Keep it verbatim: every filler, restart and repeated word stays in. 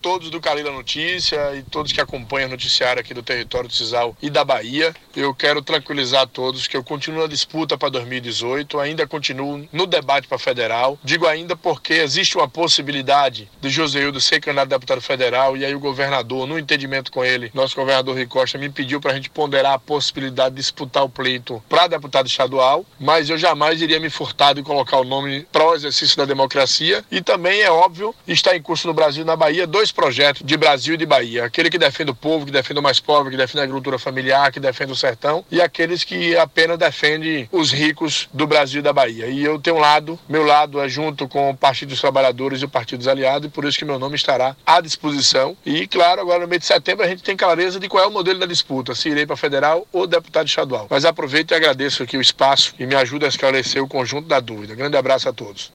todos do Carila Notícia e todos que acompanham o noticiário aqui do território do Cisal e da Bahia. Eu quero tranquilizar a todos que eu continuo na disputa para dois mil e dezoito, ainda continuo no debate para federal. Digo ainda porque existe uma possibilidade de Joséildo ser candidato a deputado federal e aí o governador, no entendimento com ele, nosso governador Rui Costa, me pediu para a gente ponderar a possibilidade de disputar o pleito para deputado estadual, mas eu jamais iria me furtar de colocar o nome para o exercício da democracia. E também é óbvio, está em curso no Brasil e na Bahia dois projetos de Brasil e de Bahia, aquele que defende o povo, que defende o mais pobre, que defende a agricultura familiar, que defende o sertão, e aqueles que apenas defendem os ricos do Brasil e da Bahia. E eu tenho um lado, meu lado é junto com o Partido dos Trabalhadores e o Partido dos Aliados, e por isso que meu nome estará à disposição. E claro, agora no mês de setembro a gente tem clareza de qual é o modelo da disputa, se irei para federal ou deputado estadual. Mas aproveito e agradeço aqui o espaço e me ajuda a esclarecer o conjunto da dúvida. Grande abraço a todos.